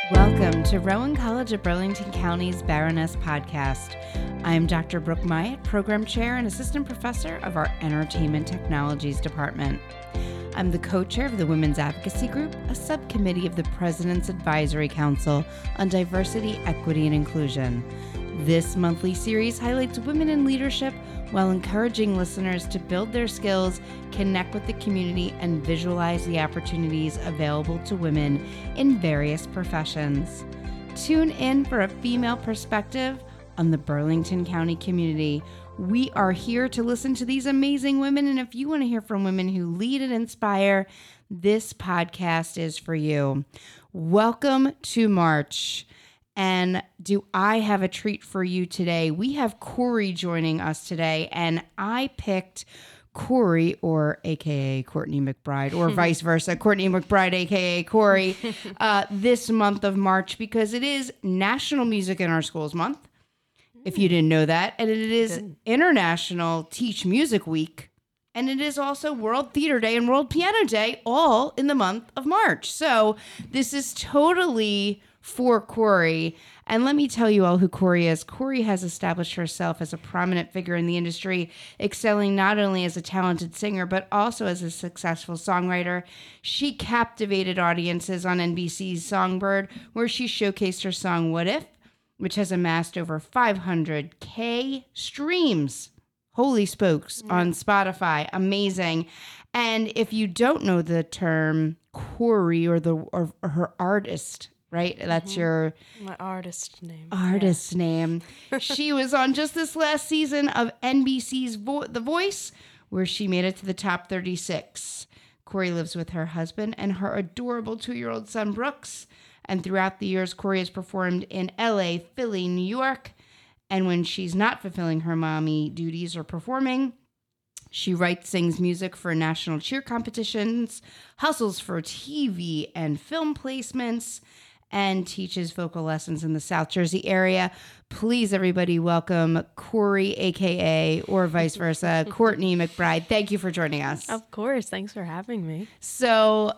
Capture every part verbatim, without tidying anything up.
Welcome to Rowan College of Burlington County's Baroness Podcast. I am Doctor Brooke Myatt, Program Chair and Assistant Professor of our Entertainment Technologies Department. I'm the co-chair of the Women's Advocacy Group, a subcommittee of the President's Advisory Council on Diversity, Equity, and Inclusion. This monthly series highlights women in leadership while encouraging listeners to build their skills, connect with the community, and visualize the opportunities available to women in various professions. Tune in for a female perspective on the Burlington County community. We are here to listen to these amazing women, and if you want to hear from women who lead and inspire, this podcast is for you. Welcome to March. And do I have a treat for you today? We have Corey joining us today, and I picked Corey, or A K A Courtney McBride, or vice versa, Courtney McBride, A K A Corey, uh, this month of March because it is National Music in Our Schools Month, if you didn't know that, and it is Good. International Teach Music Week, and it is also World Theater Day and World Piano Day, all in the month of March. So this is totally for Corey. And let me tell you all who Corey is. Corey has established herself as a prominent figure in the industry, excelling not only as a talented singer, but also as a successful songwriter. She captivated audiences on N B C's Songbird, where she showcased her song, What If?, which has amassed over five hundred K streams. Holy spokes, mm. on Spotify. Amazing. And if you don't know the term Corey or the or, or her artist, right? That's mm-hmm. your... My artist name. Artist yeah. name. She was on just this last season of N B C's Vo- The Voice, where she made it to the top thirty-six. Corey lives with her husband and her adorable two-year-old son, Brooks. And throughout the years, Corey has performed in L A, Philly, New York. And when she's not fulfilling her mommy duties or performing, she writes, sings music for national cheer competitions, hustles for T V and film placements, and teaches vocal lessons in the South Jersey area. Please, everybody, welcome Corey, A K A, or vice versa, Courtney McBride. Thank you for joining us. Of course. Thanks for having me. So,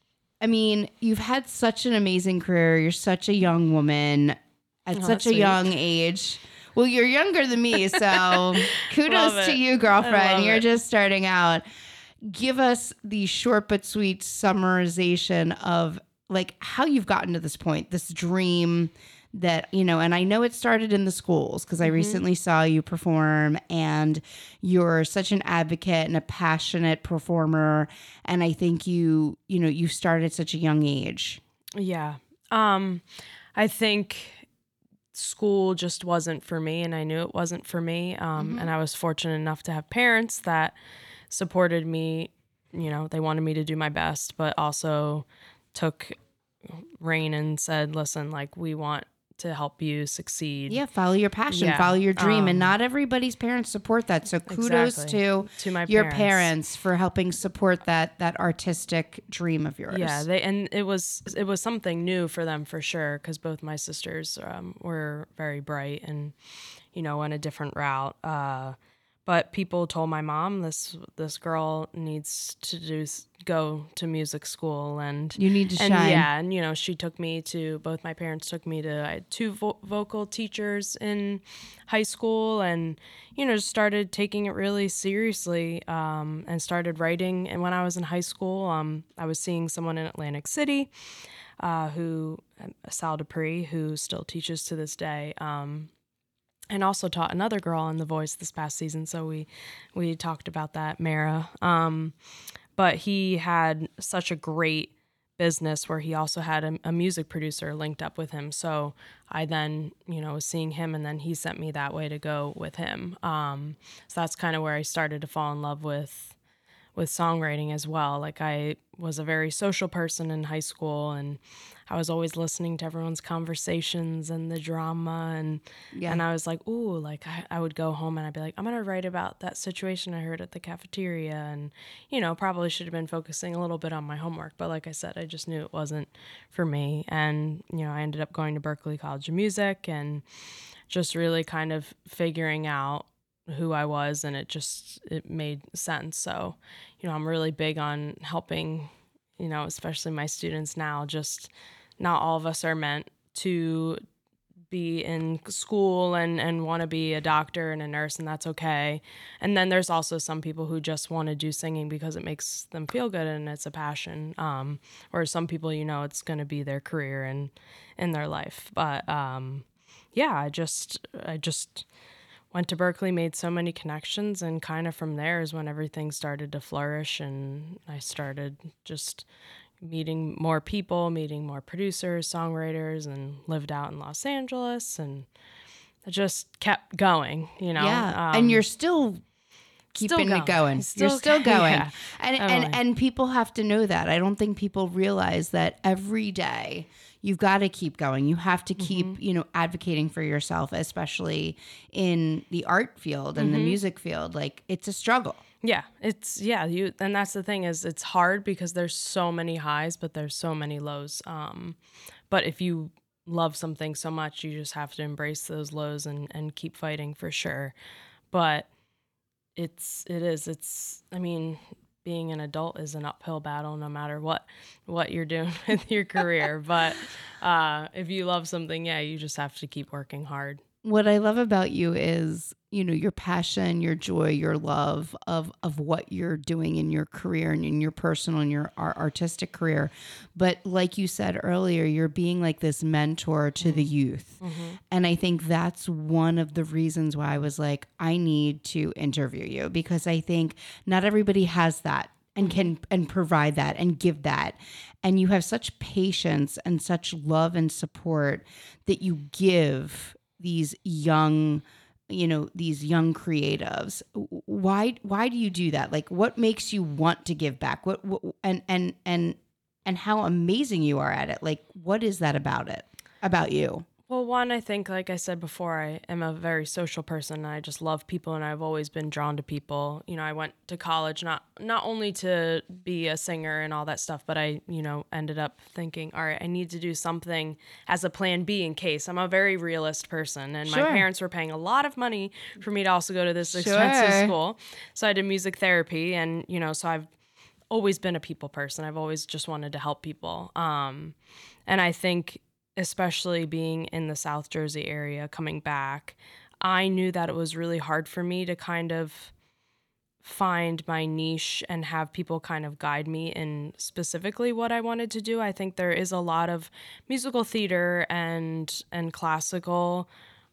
I mean, you've had such an amazing career. You're such a young woman at oh, such a sweet. young age. Well, you're younger than me, so kudos to you, girlfriend. You're it. just starting out. Give us the short but sweet summarization of like how you've gotten to this point, this dream that, you know, and I know it started in the schools because I mm-hmm. recently saw you perform, and you're such an advocate and a passionate performer. And I think you, you know, you started at such a young age. Yeah. Um, I think school just wasn't for me, and I knew it wasn't for me. Um, mm-hmm. And I was fortunate enough to have parents that supported me. You know, they wanted me to do my best, but also took rein and said, listen, like, we want to help you succeed. Yeah, follow your passion, yeah. follow your dream. Um, and not everybody's parents support that. So kudos exactly. to, to my your parents. parents for helping support that that artistic dream of yours. Yeah, they and it was it was something new for them for sure, because both my sisters um, were very bright and, you know, went a different route. Uh, but people told my mom, this this girl needs to do go to music school, and you need to and shine. Yeah, and you know, she took me to both my parents took me to I had two vo- vocal teachers in high school, and you know, just started taking it really seriously, um, and started writing. And when I was in high school, um, I was seeing someone in Atlantic City, uh, who Sal Dupree, who still teaches to this day. Um, And also taught another girl in The Voice this past season, so we we talked about that, Mara. Um, but he had such a great business where he also had a, a music producer linked up with him. So I then, you know, was seeing him, and then he sent me that way to go with him. Um, so that's kind of where I started to fall in love with with songwriting as well. Like, I was a very social person in high school, and I was always listening to everyone's conversations and the drama, and yeah. and I was like, ooh, like I, I would go home and I'd be like, I'm gonna write about that situation I heard at the cafeteria, and you know, probably should have been focusing a little bit on my homework, but like I said, I just knew it wasn't for me. And you know, I ended up going to Berklee College of Music and just really kind of figuring out who I was, and it just it made sense. So, you know, I'm really big on helping, you know, especially my students now, just not all of us are meant to be in school and, and want to be a doctor and a nurse, and that's okay. And then there's also some people who just want to do singing because it makes them feel good and it's a passion. Um, or some people, you know, it's going to be their career and in their life. But um, yeah, I just I just went to Berklee, made so many connections, and kind of from there is when everything started to flourish, and I started just meeting more people, meeting more producers, songwriters, and lived out in Los Angeles, and I just kept going, you know. Yeah, Um, and you're still still keeping going. it going. Still, you're still going. Yeah, and, totally. and and people have to know that. I don't think people realize that every day you've got to keep going. You have to keep, mm-hmm. you know, advocating for yourself, especially in the art field and mm-hmm. the music field. Like, it's a struggle. Yeah, it's, yeah, you, and that's the thing is it's hard because there's so many highs, but there's so many lows. Um, but if you love something so much, you just have to embrace those lows and, and keep fighting for sure. But it's, it is, it's, I mean, being an adult is an uphill battle no matter what, what you're doing with your career. But uh, if you love something, yeah, you just have to keep working hard. What I love about you is, you know, your passion, your joy, your love of of what you're doing in your career and in your personal and your artistic career. But like you said earlier, you're being like this mentor to mm-hmm. the youth. Mm-hmm. And I think that's one of the reasons why I was like, I need to interview you, because I think not everybody has that and can and provide that and give that. And you have such patience and such love and support that you give these young, you know, these young creatives. Why, why do you do that? Like, what makes you want to give back? What, what and, and, and, and how amazing you are at it. Like, what is that about it, about you? Well, one, I think, like I said before, I am a very social person, and I just love people, and I've always been drawn to people. You know, I went to college not not only to be a singer and all that stuff, but I, you know, ended up thinking, all right, I need to do something as a plan B in case. I'm a very realist person, and sure. my parents were paying a lot of money for me to also go to this expensive sure. school. So I did music therapy, and, you know, so I've always been a people person. I've always just wanted to help people. Um, and I think, especially being in the South Jersey area, coming back, I knew that it was really hard for me to kind of find my niche and have people kind of guide me in specifically what I wanted to do. I think there is a lot of musical theater and and classical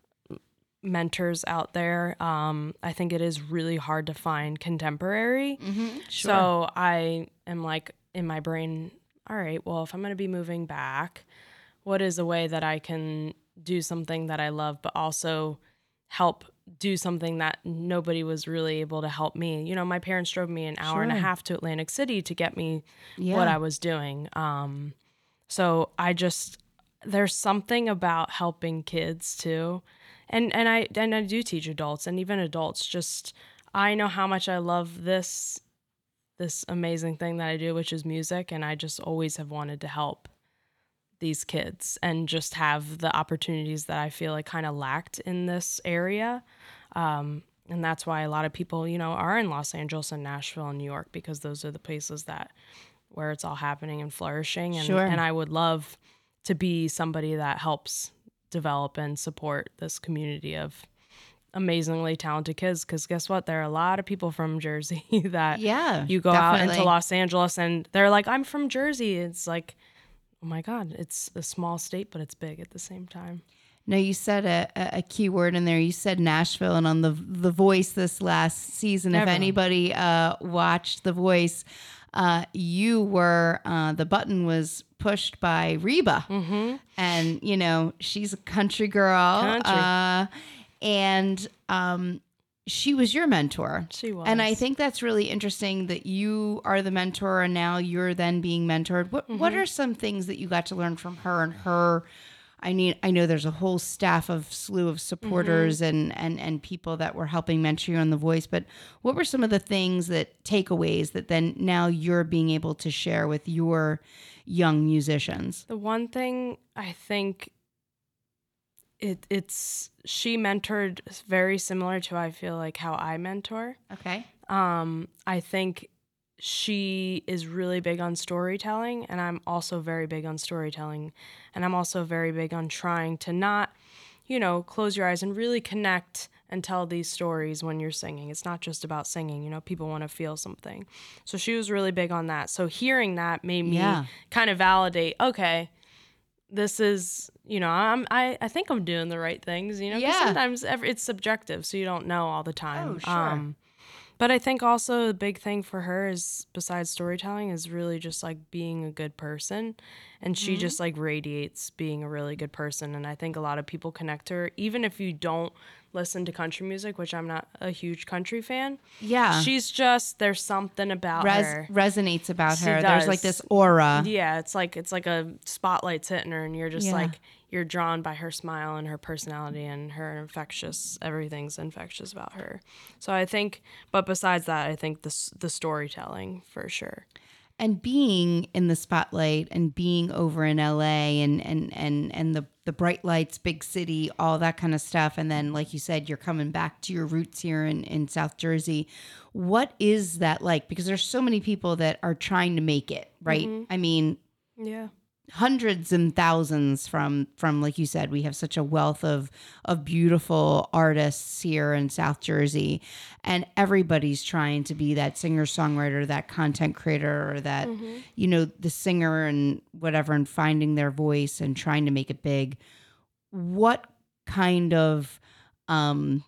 mentors out there. Um, I think it is really hard to find contemporary. Mm-hmm, sure. So I am like in my brain, all right, well, if I'm going to be moving back, what is a way that I can do something that I love, but also help do something that nobody was really able to help me? You know, my parents drove me an hour sure. and a half to Atlantic City to get me yeah. what I was doing. Um, so I just, there's something about helping kids too. And, and I, and I do teach adults, and even adults, just, I know how much I love this, this amazing thing that I do, which is music. And I just always have wanted to help these kids and just have the opportunities that I feel like kind of lacked in this area. Um, and that's why a lot of people, you know, are in Los Angeles and Nashville and New York, because those are the places that where it's all happening and flourishing. And, sure. and I would love to be somebody that helps develop and support this community of amazingly talented kids, because guess what, there are a lot of people from Jersey that yeah, you go definitely. out into Los Angeles and they're like, I'm from Jersey. It's like, oh my God, it's a small state, but it's big at the same time. No, you said a, a key word in there. You said Nashville, and on the The Voice this last season, Everyone. if anybody uh, watched The Voice, uh, you were, uh, the button was pushed by Reba. Mm-hmm. And, you know, she's a country girl. Country. Uh, and um, she was your mentor. She was. And I think that's really interesting that you are the mentor and now you're then being mentored. What mm-hmm. What are some things that you got to learn from her and her? I mean, I know there's a whole staff of slew of supporters mm-hmm. and, and, and people that were helping mentor you on The Voice, but what were some of the things that takeaways that then now you're being able to share with your young musicians? The one thing I think It it's she mentored very similar to I feel like how I mentor. Okay. Um, I think she is really big on storytelling, and I'm also very big on storytelling. And I'm also very big on trying to not, you know, close your eyes and really connect and tell these stories when you're singing. It's not just about singing, you know, people want to feel something. So she was really big on that. So hearing that made me Yeah. kind of validate, okay, this is, you know, I'm, I, I think I'm doing the right things, you know, 'cause Yeah. sometimes every, it's subjective, so you don't know all the time. Oh, sure. Um, but I think also the big thing for her is, besides storytelling, is really just like being a good person. And she Mm-hmm. just like radiates being a really good person. And I think a lot of people connect to her, even if you don't listen to country music, which I'm not a huge country fan. Yeah. She's just, there's something about Res- her. resonates about She her. There's like does. this aura. Yeah, it's like it's like a spotlight's hitting her, and you're just Yeah. like, you're drawn by her smile and her personality and her infectious, everything's infectious about her. So I think, but besides that, I think the s- the storytelling for sure. And being in the spotlight and being over in L A and and and and the the bright lights, big city, all that kind of stuff. And then, like you said, you're coming back to your roots here in, in South Jersey. What is that like? Because there's so many people that are trying to make it, right? Mhm. I mean, Yeah. hundreds and thousands from from like you said, we have such a wealth of of beautiful artists here in South Jersey, and everybody's trying to be that singer songwriter, that content creator, or that Mhm. you know, the singer and whatever, and finding their voice and trying to make it big. What kind of um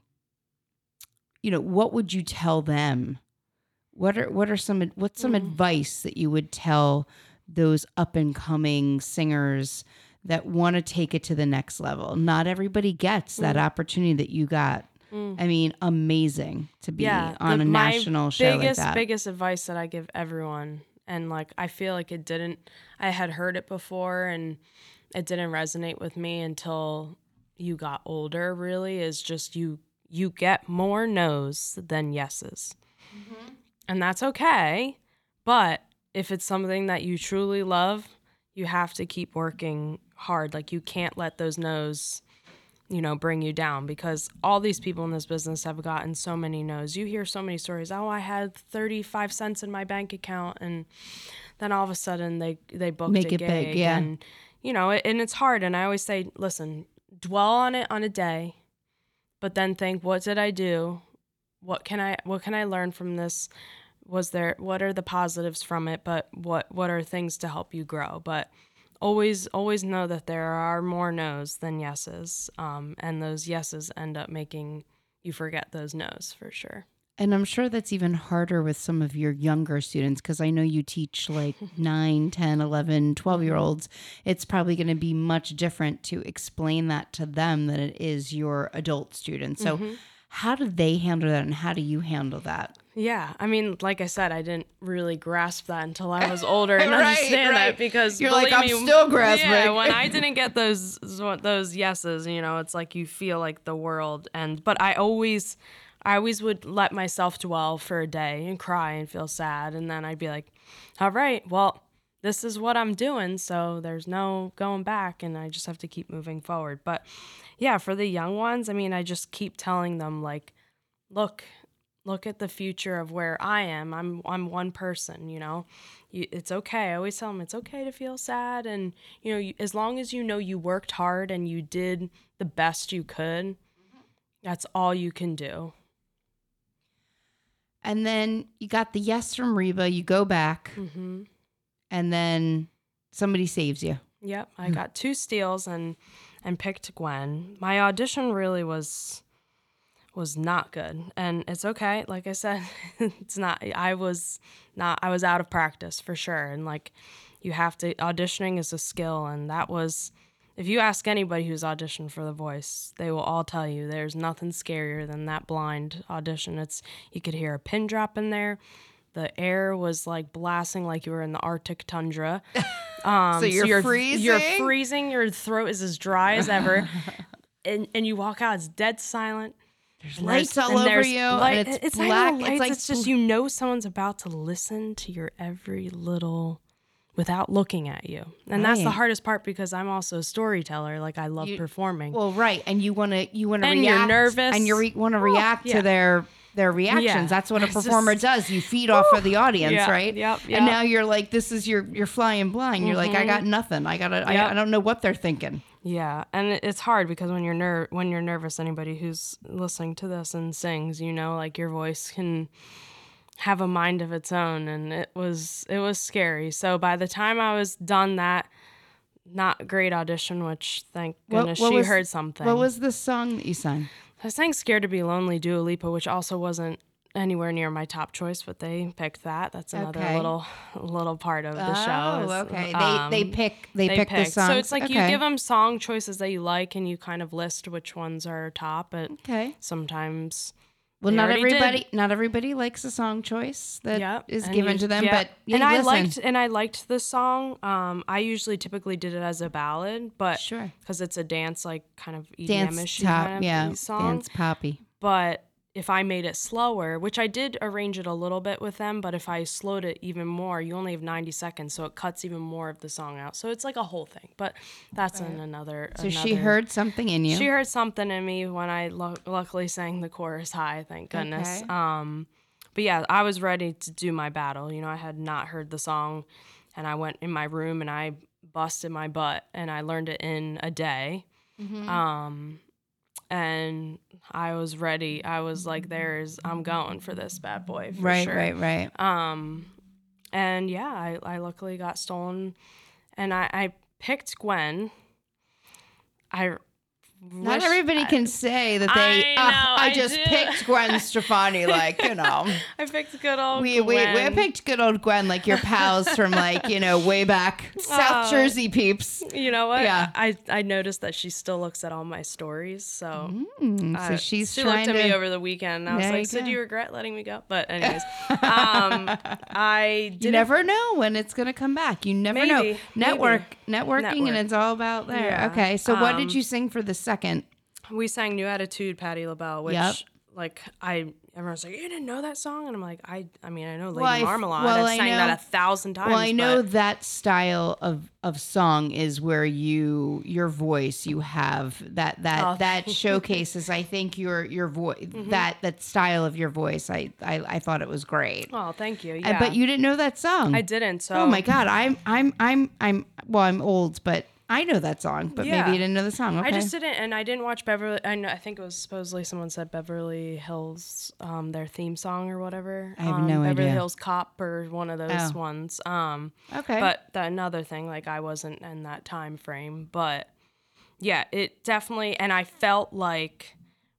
you know, what would you tell them? What are what are some what's some Mm. advice that you would tell those up and coming singers that want to take it to the next level? Not everybody gets that Mm. opportunity that you got. Mm. I mean, amazing to be Yeah, on the- a my national show biggest, like that. biggest advice that I give everyone, and like I feel like it didn't, I had heard it before and it didn't resonate with me until you got older, really, is just you you get more no's than yeses. And that's okay. But if it's something that you truly love, you have to keep working hard. Like you can't let those no's, you know, bring you down, because all these people in this business have gotten so many no's. You hear so many stories. Oh, I had thirty-five cents in my bank account, and then all of a sudden they they booked Make a it gig, big, yeah. and you know, it, and it's hard. And I always say, listen, dwell on it on a day, but then think, what did I do? What can I what can I learn from this? Was there, what are the positives from it? But what what are things to help you grow? But always always know that there are more no's than yeses, um, and those yeses end up making you forget those no's for sure. And I'm sure that's even harder with some of your younger students, because I know you teach like nine, ten, eleven, twelve year olds. It's probably going to be much different to explain that to them than it is your adult students. So Mm-hmm. how do they handle that, and how do you handle that? Yeah, I mean, like I said, I didn't really grasp that until I was older and Right, understand right. that, because You're like, believe I'm me, still grasping. Yeah, when I didn't get those those yeses, you know, it's like you feel like the world. And but I always, I always would let myself dwell for a day and cry and feel sad, and then I'd be like, all right, well, this is what I'm doing, so there's no going back, and I just have to keep moving forward. But yeah, for the young ones, I mean, I just keep telling them, like, look, look at the future of where I am. I'm I'm one person, you know. You, it's okay. I always tell them it's okay to feel sad, and you know, you, as long as you know you worked hard and you did the best you could, that's all you can do. And then you got the yes from Reba, you go back, Mm-hmm. and then somebody saves you. Yep, I got two steals and and picked Gwen. My audition really was was not good, and it's okay. Like I said, it's not. I was not. I was out of practice for sure, and like you have to. Auditioning is a skill, and that was. If you ask anybody who's auditioned for The Voice, they will all tell you there's nothing scarier than that blind audition. It's you could hear a pin drop in there. The air was like blasting like you were in the Arctic tundra. Um, So you're freezing? You're freezing. Your throat is as dry as ever. and and you walk out, it's dead silent. There's And lights there's- all and over there's you, light- and it's, it's black. not even It's lights, like it's just you know someone's about to listen to your every little without looking at you. And that's the Right. hardest part, because I'm also a storyteller. Like I love You- performing. Well, right, and you want to you want to And you're react, nervous. and you re- want to Oh, react yeah. to their their reactions. Yeah. That's what a It's performer just- does. You feed off of the audience, Yeah, right? yep, And yep. now you're like, this is your, you're flying blind. You're like, I got nothing. I gotta, Yep. I, I don't know what they're thinking. Yeah, and it- it's hard because when you're ner- when you're nervous, anybody who's listening to this and sings, you know, like your voice can have a mind of its own, and it was it was scary. So by the time I was done that not great audition, which thank What- goodness what she was- heard something. What was the song that you sang? I sang "Scared to Be Lonely," Dua Lipa, which also wasn't anywhere near my top choice, but they picked that. That's another Okay. little little part of the show. Oh, is, okay. um, they they pick they, they pick the picked. songs. So it's like you Okay. give them song choices that you like, and you kind of list which ones are top. But Okay. sometimes, Well, they not already everybody did. not everybody likes a song choice that Yep, is and given you- to them, yeah. but yeah, and I listen. liked and I liked the song. Um, I usually typically did it as a ballad, but Sure. because it's a dance like kind of E D Dance M-ish top, kind of yeah, song. dance poppy. But if I made it slower, which I did arrange it a little bit with them, but if I slowed it even more, you only have ninety seconds, so it cuts even more of the song out. So it's like a whole thing. But that's in another. So she another- heard something in you. She heard something in me when I lu- luckily sang the chorus high, thank goodness. Okay. Um, but yeah, I was ready to do my battle. You know, I had not heard the song, and I went in my room and I busted my butt, and I learned it in a day. Mm-hmm. Um, and I was ready. I was like, "There's, I'm going for this bad boy for right, sure." right, right. Um, and yeah, I, I luckily got stolen, and I, I picked Gwen. I Not wish everybody I- can say that they. I "Ah, know, I I just do." picked Gwen Stefani, like you know. I picked good old We, we we Gwen. picked good old Gwen, like your pals from like you know way back South Oh. Jersey peeps. You know what? Yeah. I, I noticed that she still looks at all my stories. So, Mm, so I- she's she trying looked at to. me over the weekend, and I was There like, you "So go. do you regret letting me go?" But anyways, um, I You didn't. never know when it's gonna come back. You never know. Maybe, Network, maybe. networking, and Network. it's all about there. Yeah. Okay, so what did Um, you sing for the second? We sang "New Attitude," Patti LaBelle, which Yep. like I everyone's like, "You didn't know that song?" And I'm like, "I I mean, I know Lady Well, I f- Marmalade. well, I've I sang know- that a thousand times." Well, I know but- that style of, of song is where you your voice you have that that Oh, that showcases. I think your your voice that that style of your voice. I, I I thought it was great. Oh, thank you. Uh, Yeah, But you didn't know that song. I didn't. So Oh my God, I'm I'm I'm I'm well, I'm old, but I know that song. But maybe Yeah. you didn't know the song. Okay. I just didn't, and I didn't watch Beverly. I know. I think it was supposedly someone said Beverly Hills, um, their theme song or whatever. I have um, no Beverly idea. Hills Cop or one of those Oh. ones. Um, Okay. But the, another thing, like I wasn't in that time frame, but yeah, it definitely, and I felt like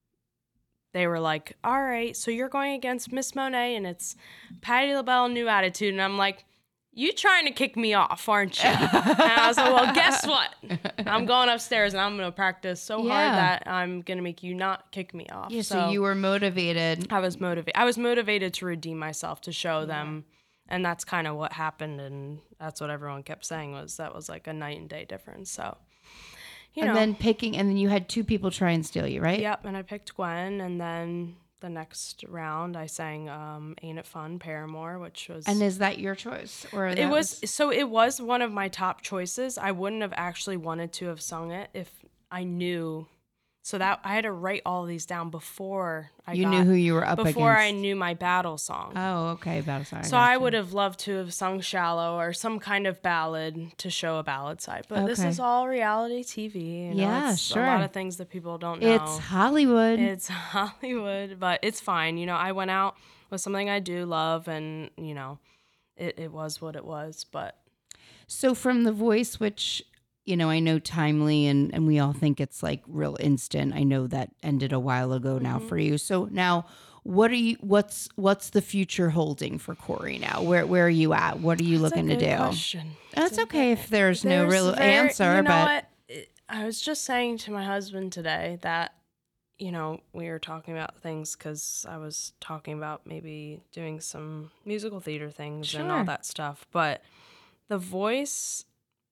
they were like, "All right, so you're going against Miss Monet, and it's Patti LaBelle, New Attitude," and I'm like, "You trying to kick me off, aren't you?" And I was like, "Well, guess what? I'm going upstairs and I'm going to practice so Yeah. hard that I'm going to make you not kick me off." yeah, so, you were motivated. I was motivated. I was motivated to redeem myself, to show them, and that's kind of what happened. And that's what everyone kept saying, was that was like a night and day difference. So, you and know, then picking, and then you had two people try and steal you, right? yep. And I picked Gwen, and then the next round I sang um, "Ain't It Fun," Paramore, which was And is that your choice, or it that was, so it was one of my top choices. I wouldn't have actually wanted to have sung it if I knew. So that I had to write all these down before I you got, knew who you were up before I against? knew my battle song. Oh, okay, battle song. so I would have loved to have sung "Shallow" or some kind of ballad to show a ballad side. But this Okay. is all reality T V. You know? Yeah, it's sure. A lot of things that people don't know. It's Hollywood. It's Hollywood, but it's fine. You know, I went out with something I do love, and, you know, it, it was what it was. But So from The Voice, which, you know, I know timely and, and we all think it's like real instant. I know that ended a while ago now Mm-hmm. for you. So now what are you what's what's the future holding for Corey now? Where where are you at? What are you That's a looking to good do? question. That's okay if there's, no There's real very- answer, you know but what? It- I was just saying to my husband today that, you know, we were talking about things because I was talking about maybe doing some musical theater things and all Sure. that stuff. But The Voice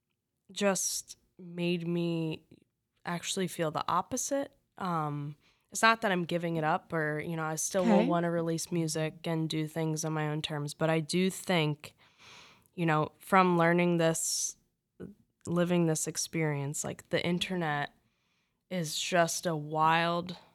just made me actually feel the opposite. Um, it's not that I'm giving it up, or, you know, I still will Okay. want to release music and do things on my own terms. But I do think, you know, from learning this, living this experience, like the internet is just a wild,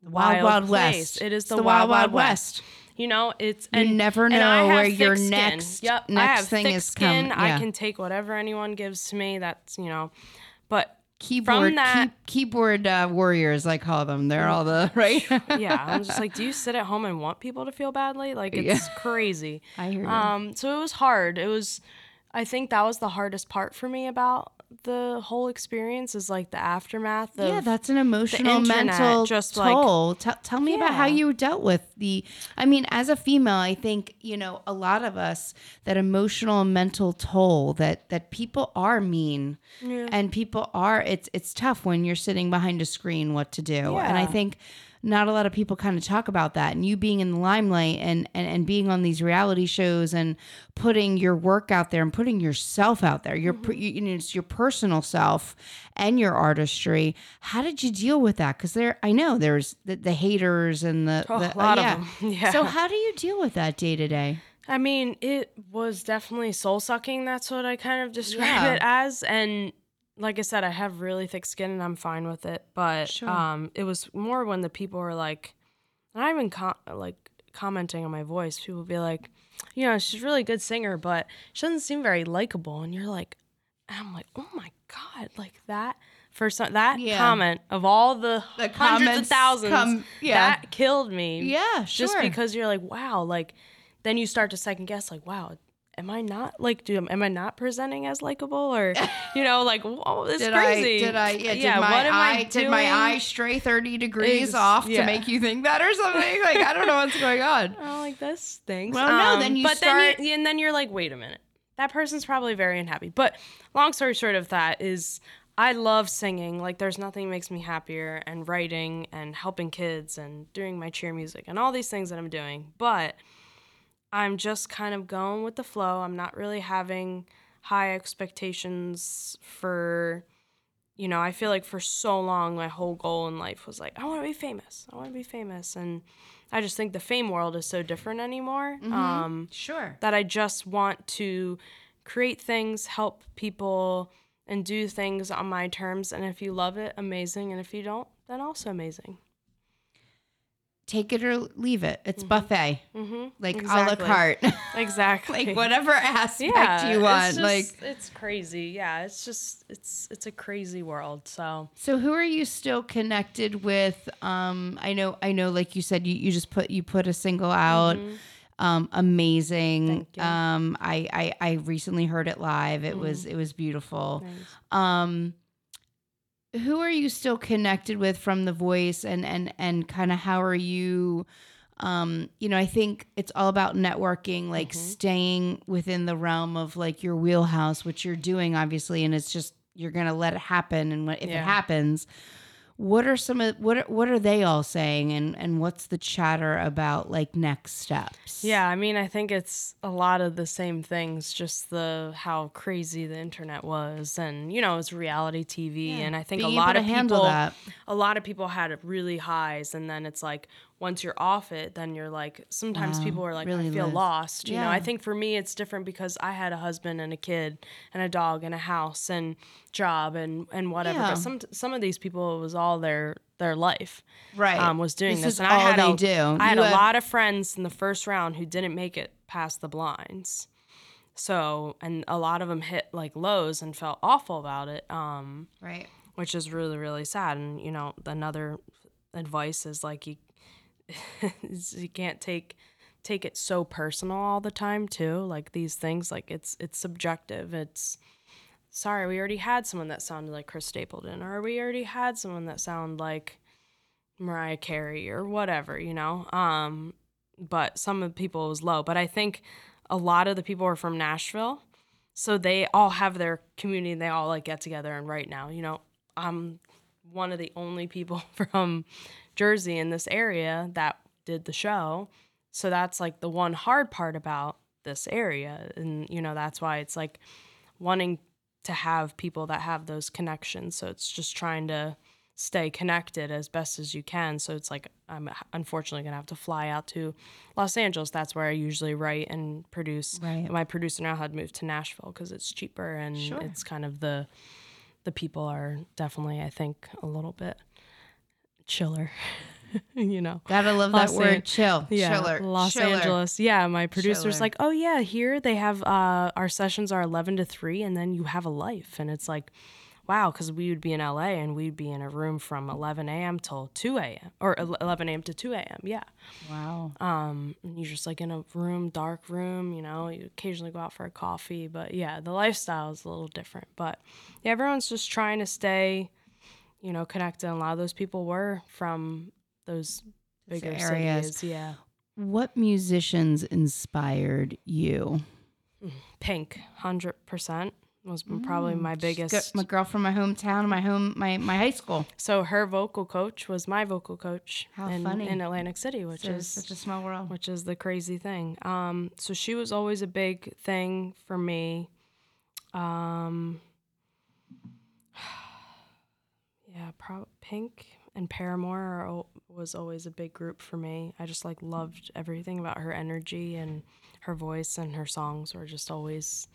wild, wild place. west. It is It's the, the wild, wild, wild west. west. You know, it's You and, never and I know have where thick your skin. next Yep, I next have thing thick is skin. coming. Yeah. I can take whatever anyone gives to me. That's, you know, but Keyboard from that, key, keyboard uh, warriors, I call them. They're all the right. yeah, I'm just like, do you sit at home and want people to feel badly? Like, it's Yeah. crazy. I hear you. Um, so it was hard. It was, I think that was the hardest part for me about the whole experience is like the aftermath of Yeah, that's an emotional, internet, mental just like- toll. Tell tell me about how Yeah. you dealt with the. I mean, as a female, I think you know a lot of us that emotional and mental toll that that people are mean, Yeah. and people are. It's it's tough when you're sitting behind a screen what to do, and I Yeah. think not a lot of people kind of talk about that. And you being in the limelight and, and, and being on these reality shows and putting your work out there and putting yourself out there, your mm-hmm. you, you know, it's your personal self and your artistry. How did you deal with that? Because there, I know there's the, the haters and the, Oh, the a lot uh, yeah. of them. Yeah. So how do you deal with that day to day? I mean, it was definitely soul sucking. That's what I kind of describe Yeah. it as. And like I said, I have really thick skin and I'm fine with it. But Sure. um, it was more when the people were like, not even com- like commenting on my voice. People would be like, you know, she's a really good singer, but she doesn't seem very likable. And you're like, and I'm like, oh my God, like that. For some, that Yeah. comment of all the, The hundreds comments of thousands, come- yeah. that killed me. Yeah, sure. Just because you're like, wow, like, then you start to second guess, like, wow, am I not like, do am I not presenting as likable, or, you know, like, whoa, this is Did crazy. I? Did I? Yeah. Did yeah my what am eye? I Did my doing? eye stray thirty degrees Ex- off yeah. to make you think that or something? Like I don't know what's going on. Oh, like this stinks. Well, no, then you but start- then you, and then you're like, wait a minute, that person's probably very unhappy. But long story short of that is, I love singing. Like, there's nothing makes me happier, and writing and helping kids and doing my cheer music and all these things that I'm doing. But I'm just kind of going with the flow. I'm not really having high expectations for, you know, I feel like for so long, my whole goal in life was like, I want to be famous. I want to be famous. And I just think the fame world is so different anymore. Mm-hmm. Um, Sure. that I just want to create things, help people, and do things on my terms. And if you love it, amazing. And if you don't, then also amazing. Take it or leave it. It's mm-hmm. buffet. Mm-hmm. Like exactly. a la carte. Exactly. Like whatever aspect yeah, you want. It's just, like it's crazy. Yeah, it's just it's it's a crazy world. So So who are you still connected with? Um I know I know like you said you, you just put you put a single out. Mm-hmm. Um amazing. Thank you. Um I, I I recently heard it live. It mm-hmm. was it was beautiful. Thanks. Um who are you still connected with from The Voice, and and and kind of how are you um you know I think it's all about networking, like mm-hmm. staying within the realm of like your wheelhouse, which you're doing obviously, and it's just you're gonna let it happen, and if yeah. it happens, what are some of what are, what are they all saying, and and what's the chatter about like next steps? Yeah, I mean, I think it's a lot of the same things, just the how crazy the internet was, and you know, it's reality T V, yeah. and I think Being a lot able of to handle people, that. a lot of people had really highs, and then it's like once you're off it, then you're like, sometimes wow, people are like, really I feel live. lost. You yeah. know, I think for me, it's different because I had a husband and a kid and a dog and a house and job and, and whatever. Yeah. But some some of these people, it was all their their life. Right. Um, was doing this. this. Is and all I had they a, do. I had You a have- lot of friends in the first round who didn't make it past the blinds. So, and a lot of them hit like lows and felt awful about it. Um, right. Which is really, really sad. And, you know, another advice is like, you, you can't take, take it so personal all the time too. Like these things, like it's, it's subjective. It's, sorry, we already had someone that sounded like Chris Stapleton, or we already had someone that sounded like Mariah Carey or whatever, you know? Um, but some of the people was low. But I think a lot of the people are from Nashville, so they all have their community, and they all like get together and write now. You know, I'm one of the only people from Jersey in this area that did the show. So that's like the one hard part about this area. And, you know, that's why it's like wanting to have people that have those connections. So it's just trying to stay connected as best as you can. So it's like, I'm unfortunately going to have to fly out to Los Angeles. That's where I usually write and produce. Right. My producer now had moved to Nashville because it's cheaper, and Sure. it's kind of the, the people are definitely, I think, a little bit chiller. you know. Gotta love Los that word, An- chill. Yeah, Chiller. Los Chiller. Angeles. Yeah, my producer's Chiller. like, oh yeah, here they have uh, our sessions are eleven to three, and then you have a life, and it's like, wow, because we would be in L A and we'd be in a room from eleven a.m. till two a.m. or eleven a.m. to two a.m. Yeah. Wow. Um, and you're just like in a room, dark room, you know, you occasionally go out for a coffee, but yeah, the lifestyle is a little different. But yeah, everyone's just trying to stay, you know, connected. And a lot of those people were from those bigger areas. cities. Yeah. What musicians inspired you? Pink, one hundred percent was probably my biggest. She's my girl from my hometown, my home, my, my high school. So her vocal coach was my vocal coach How in, funny. in Atlantic City, which So is such a small world. which is the crazy thing. Um, so she was always a big thing for me. Um, yeah, pro- Pink and Paramore are, al- was always a big group for me. I just like loved everything about her energy and her voice, and her songs were just always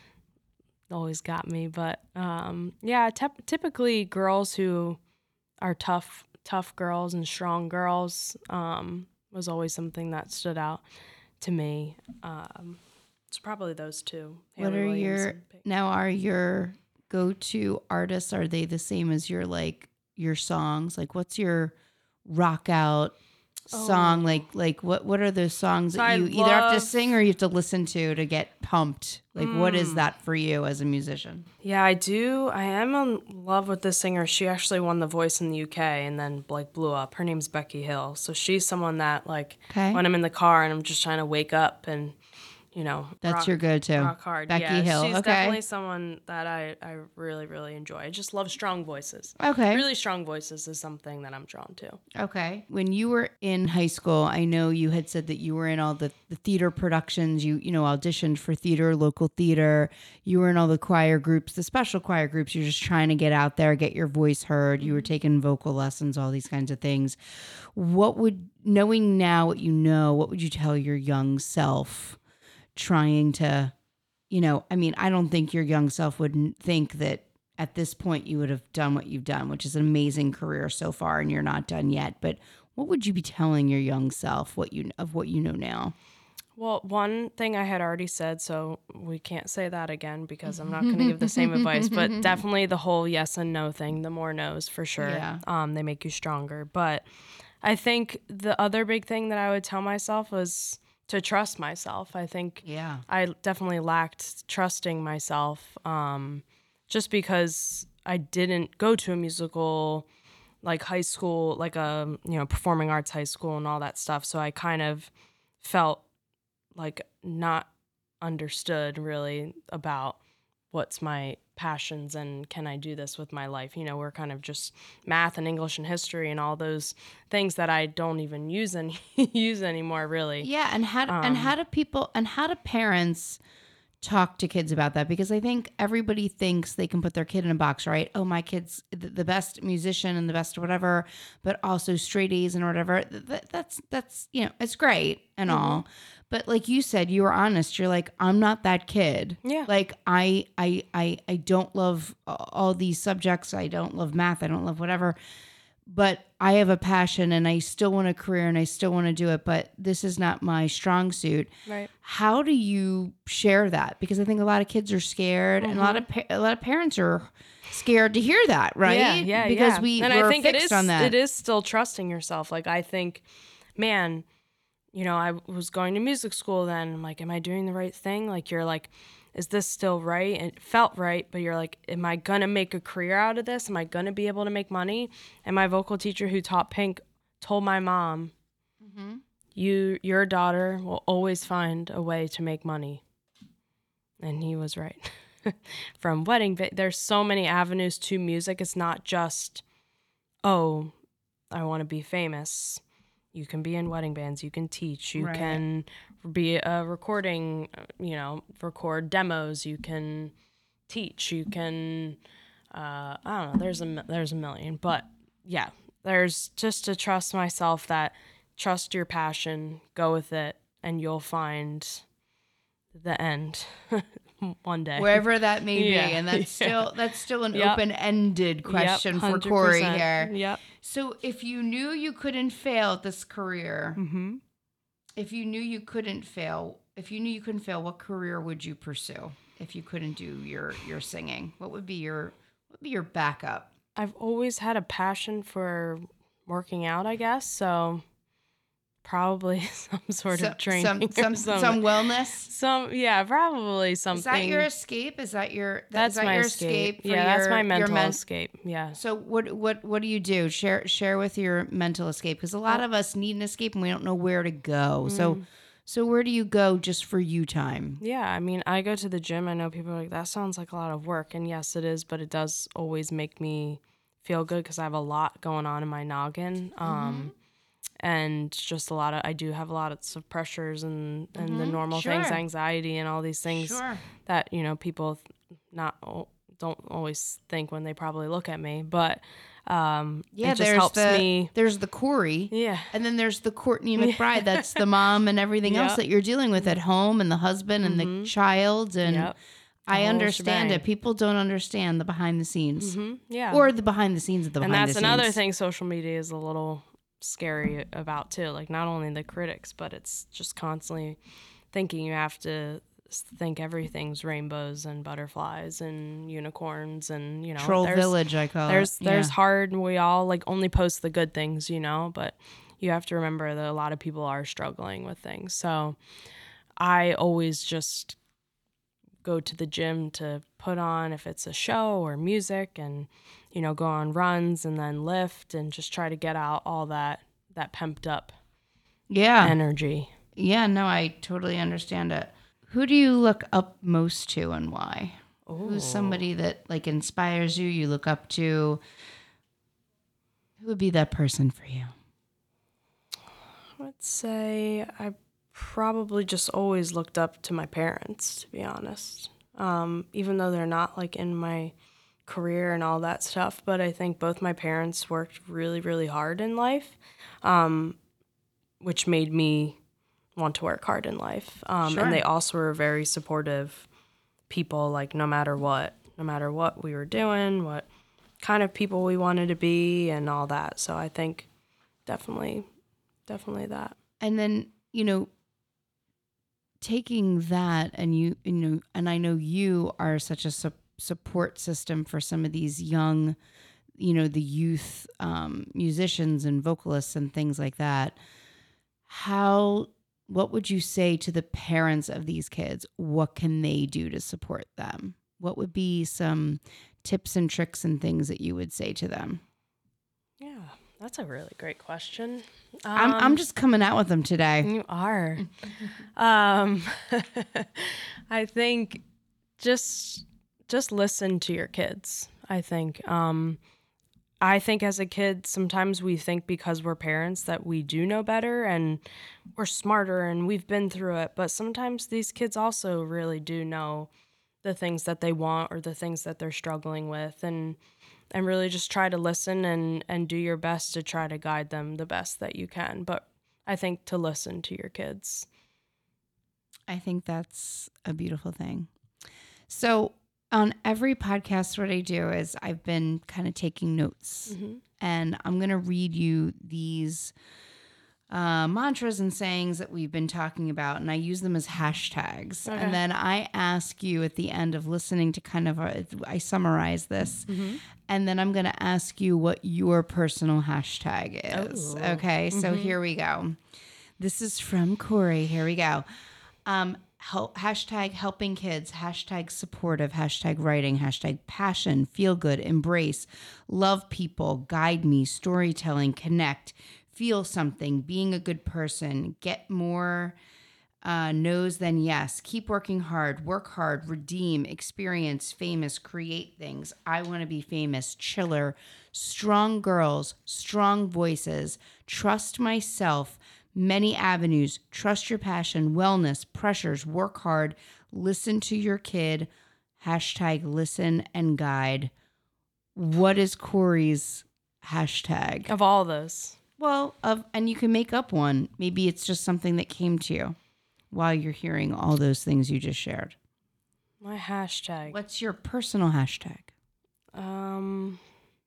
always got me. But um, yeah, te- typically girls who are tough, tough girls and strong girls um, was always something that stood out to me. Um, it's probably those two. What Haley are Williams your and Pink. now? Are your go-to artists? Are they the same as your like your songs? Like, what's your rock out song? Oh. Like, like what? What are those songs So that I you either have to love- sing or you have to listen to to get pumped? Like, what is that for you as a musician? Yeah, I do. I am in love with this singer. She actually won The Voice in the U K and then like blew up. Her name's Becky Hill. So she's someone that like Okay. when I'm in the car and I'm just trying to wake up and you know That's rock, your go-to. rock hard. Becky yeah, Hill. she's Okay. definitely someone that I I really really enjoy. I just love strong voices. Okay. Really strong voices is something that I'm drawn to. Okay. When you were in high school, I know you had said that you were in all the, the theater productions. You, you know, auditioned for theater, local theater. You were in all the choir groups, the special choir groups. You're just trying to get out there, get your voice heard. You were taking vocal lessons, all these kinds of things. What would, knowing now what you know, what would you tell your young self trying to, you know, I mean, I don't think your young self would think that at this point you would have done what you've done, which is an amazing career so far, and you're not done yet. But what would you be telling your young self what you of what you know now? Well, one thing I had already said, so we can't say that again because I'm not going to give the same advice, but definitely the whole yes and no thing, the more no's for sure. Yeah. Um, they make you stronger. But I think the other big thing that I would tell myself was to trust myself. I think Yeah. I definitely lacked trusting myself um, just because I didn't go to a musical like high school, like a, you know, performing arts high school and all that stuff. So I kind of felt like not understood really about what's my passions and can I do this with my life. You know, we're kind of just math and English and history and all those things that I don't even use any use anymore really. Yeah, and how do, and how do people and how do parents talk to kids about that? Because I think everybody thinks they can put their kid in a box, right? Oh, my kid's the the best musician and the best whatever, but also straight A's and whatever. That, that's that's you know, it's great and Mm-hmm. all. But like you said, you were honest. You're like, I'm not that kid. Yeah. Like I I I I don't love all these subjects. I don't love math. I don't love whatever. But I have a passion and I still want a career and I still want to do it, but this is not my strong suit. Right. How do you share that? Because I think a lot of kids are scared and a lot of pa- a lot of parents are scared to hear that, right? Yeah, yeah, Because yeah. we and we're I think fixed it is, on that. It is still trusting yourself. Like I think, man, you know, I was going to music school then. I'm like, am I doing the right thing? Like you're like, is this still right? And it felt right, but you're like, am I gonna make a career out of this? Am I gonna be able to make money? And my vocal teacher who taught Pink told my mom, Mm-hmm. you your daughter will always find a way to make money. And he was right. From wedding, vi- there's so many avenues to music. It's not just, oh, I want to be famous. You can be in wedding bands. You can teach. You Right. can be a recording, you know, record demos. You can teach. You can, uh, I don't know. There's a mi- there's a million, but yeah, there's just to trust myself. That trust your passion, go with it, and you'll find the end. one day. Wherever that may be. Yeah. And that's Yeah. still that's still an Yep. open-ended question Yep, for Corey one hundred percent. here. Yep. So if you knew you couldn't fail at this career, Mm-hmm. if you knew you couldn't fail, if you knew you couldn't fail, what career would you pursue if you couldn't do your your singing? What would be your what would be your backup? I've always had a passion for working out, I guess. So probably some sort So- of training. some or some something. some wellness. Some, yeah, probably something. Is that your escape? Is that your that, That's is that my your escape. for Yeah, that's your- my your mental men- escape. Yeah. So what what what do you do? Share share with your mental escape, because a lot of us need an escape and we don't know where to go. So so where do you go just for you time? Yeah, I mean, I go to the gym. I know people are like, that sounds like a lot of work. And yes, it is, but it does always make me feel good because I have a lot going on in my noggin. Um, and just a lot of, I do have a lot of pressures and, and the normal things, Sure. anxiety and all these things Sure. that, you know, people not don't always think when they probably look at me. But um, Yeah, it just there's helps the me. there's the Corey. Yeah. And then there's the Courtney McBride. That's the mom and everything else Yep. that you're dealing with at home, and the husband and the child. And Yep. I whole understand shebang. it. People don't understand the behind the scenes, hmm Yeah. or the behind the scenes of the and behind that's the scenes. another thing social media is a little scary about too. Like not only the critics, but it's just constantly thinking you have to think everything's rainbows and butterflies and unicorns and, you know, Troll there's, village, I call there's it. there's Yeah. hard, and we all like only post the good things, you know, but you have to remember that a lot of people are struggling with things. So I always just go to the gym to put on, if it's a show or music, and, you know, go on runs and then lift and just try to get out all that that pumped up Yeah. energy. Yeah, no, I totally understand it. Who do you look up most to and why? Who's somebody that like inspires you, you look up to? Who would be that person for you? I would say I probably just always looked up to my parents, to be honest. Um, even though they're not like in my career and all that stuff, but I think both my parents worked really, really hard in life, um, which made me want to work hard in life. Um, Sure. And they also were very supportive people, like no matter what, no matter what we were doing, what kind of people we wanted to be and all that. So I think definitely, definitely that. And then, you know, taking that and you, you know, and I know you are such a su- support system for some of these young, you know, the youth um, musicians and vocalists and things like that. How, what would you say to the parents of these kids? What can they do to support them? What would be some tips and tricks and things that you would say to them? Yeah, that's a really great question. I'm Um, I'm just coming out with them today. You are. um, I think just just listen to your kids. I think. Um, I think as a kid, sometimes we think because we're parents that we do know better and we're smarter and we've been through it. But sometimes these kids also really do know the things that they want or the things that they're struggling with, and and really just try to listen and, and do your best to try to guide them the best that you can. But I think to listen to your kids. I think that's a beautiful thing. So on every podcast, what I do is I've been kind of taking notes, Mm-hmm. and I'm going to read you these uh, mantras and sayings that we've been talking about, and I use them as hashtags. Okay. And then I ask you at the end of listening to kind of, a, I summarize this, Mm-hmm. and then I'm going to ask you what your personal hashtag is. Oh. Okay, so here we go. This is from Corey. Here we go. Um, help, hashtag helping kids, hashtag supportive, hashtag writing, hashtag passion, feel good, embrace, love people, guide me, storytelling, connect, feel something, being a good person, get more uh, no's than yes, keep working hard, work hard, redeem, experience, famous, create things. I want to be famous, chiller, strong girls, strong voices, trust myself, many avenues, trust your passion, wellness, pressures, work hard, listen to your kid, hashtag listen and guide. What is Corey's hashtag? Of all those. Well, of and you can make up one. Maybe it's just something that came to you while you're hearing all those things you just shared. My hashtag. What's your personal hashtag? Um,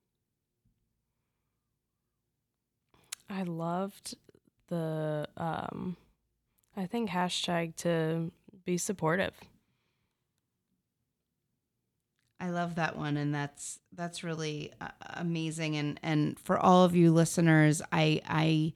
I loved the, um, I think hashtag to be supportive. I love that one, and that's that's really uh, amazing. And and for all of you listeners, I I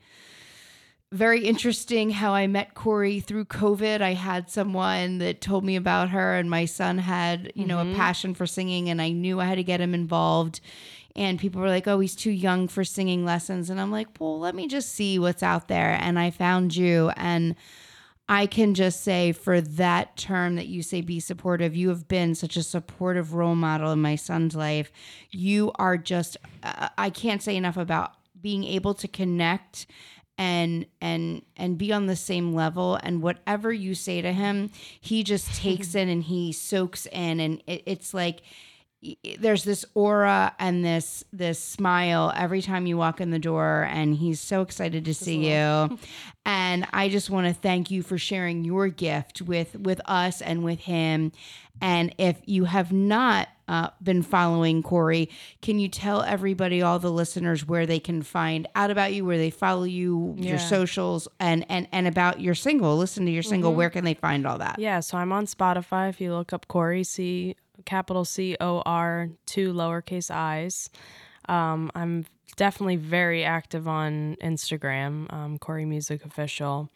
very interesting how I met Corey through COVID. I had someone that told me about her, and my son had you mm-hmm. know a passion for singing, and I knew I had to get him involved. And people were like, "Oh, he's too young for singing lessons," and I'm like, "Well, let me just see what's out there." And I found you, and I can just say for that term that you say be supportive, you have been such a supportive role model in my son's life. You are just, uh, I can't say enough about being able to connect and and and be on the same level. And whatever you say to him, he just takes in and he soaks in. And it, it's like, there's this aura and this this smile every time you walk in the door, and he's so excited to see you. And I just want to thank you for sharing your gift with with us and with him. And if you have not uh, been following Corey, can you tell everybody, all the listeners, where they can find out about you, where they follow you, yeah. your socials, and, and, and about your single, listen to your single, mm-hmm. where can they find all that? Yeah, so I'm on Spotify. If you look up Corey, C, capital C O R, two lowercase i's. Um, I'm definitely very active on Instagram, um, Corey Music Official.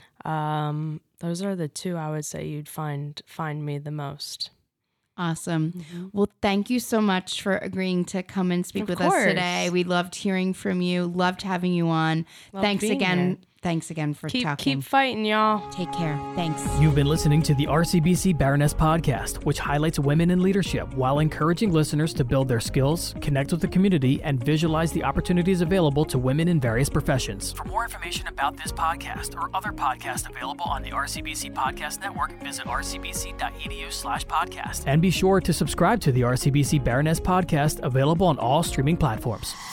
Um, those are the two I would say you'd find find me the most. Awesome. Mm-hmm. Well, thank you so much for agreeing to come and speak of with course. us today. We loved hearing from you. Loved having you on. Loved Thanks again. Here. Thanks again for keep, talking. Keep fighting, y'all. Take care. Thanks. You've been listening to the R C B C Baroness Podcast, which highlights women in leadership while encouraging listeners to build their skills, connect with the community, and visualize the opportunities available to women in various professions. For more information about this podcast or other podcasts available on the R C B C Podcast Network, visit r c b c dot e d u slash podcast. And be sure to subscribe to the R C B C Baroness Podcast, available on all streaming platforms.